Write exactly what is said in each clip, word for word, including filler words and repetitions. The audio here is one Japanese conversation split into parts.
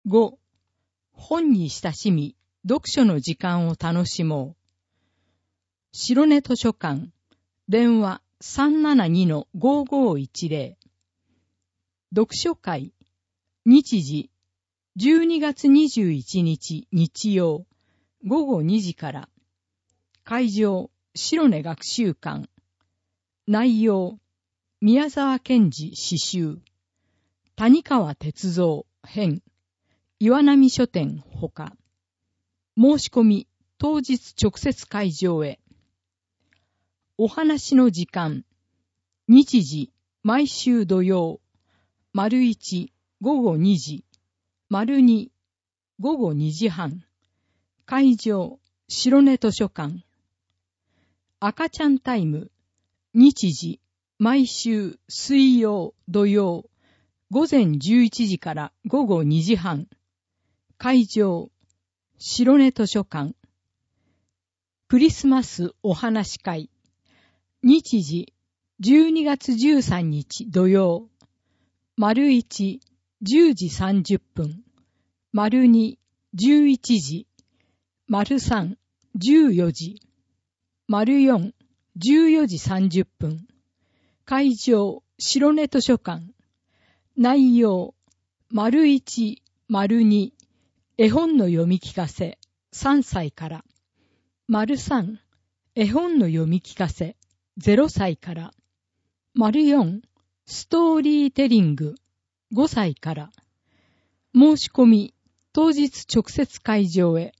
ご、本に親しみ、読書の時間を楽しもう。白根図書館、電話 さんななにのごごいちぜろ。読書会、日時、じゅうにがつにじゅういちにち日曜、ごごにじから。会場、白根学習館。内容、宮沢賢治詩集。谷川哲三編。岩波書店ほか。申し込み、当日直接会場へ。お話の時間。日時、毎週土曜。丸一、ごごにじ。丸二、ごごにじはん。会場、白根図書館。赤ちゃんタイム。日時、毎週水曜、土曜。午前じゅういちじからごごにじはん。会場、白根図書館。クリスマスお話会。日時、じゅうにがつじゅうさんにち土曜。丸一、じゅうじさんじゅっぷん。丸二、じゅういちじ。丸三、じゅうよじ。丸四、じゅうよじさんじゅっぷん。会場、白根図書館。内容、丸一、丸二。絵本の読み聞かせ、さんさいから。丸三、絵本の読み聞かせ、ゼロさいから。丸四、ストーリーテリング、ごさいから。申し込み、当日直接会場へ。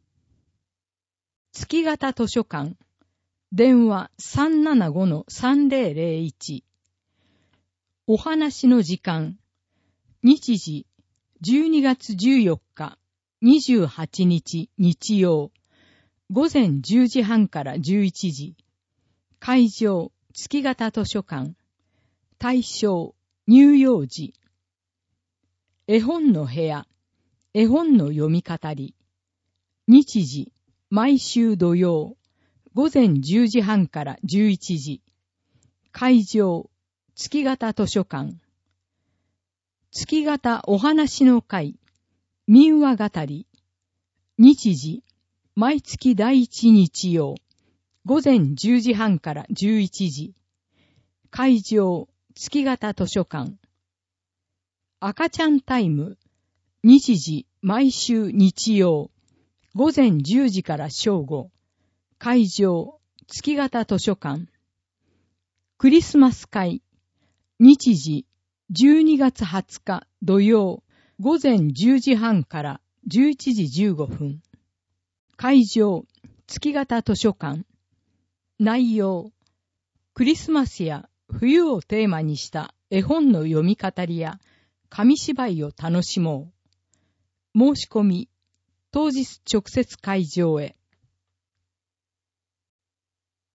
月型図書館、電話 さんななごのさんぜろぜろいち。お話の時間。日時、じゅうにがつじゅうよっか、にじゅうはちにち日曜。午前じゅうじはんからじゅういちじ。会場、月型図書館。対象、乳幼児。絵本の部屋。絵本の読み語り。日時、毎週土曜。午前じゅうじはんからじゅういちじ。会場、月型図書館。月型お話の会。民話語り。日時、毎月第一日曜。午前じゅうじはんからじゅういちじ。会場、月型図書館。赤ちゃんタイム。日時、毎週日曜。午前じゅうじから正午。会場、月型図書館。クリスマス会。日時、じゅうにがつはつか土曜。午前じゅうじはんからじゅういちじじゅうごふん。会場、月型図書館。内容、クリスマスや冬をテーマにした絵本の読み語りや紙芝居を楽しもう。申し込み、当日直接会場へ。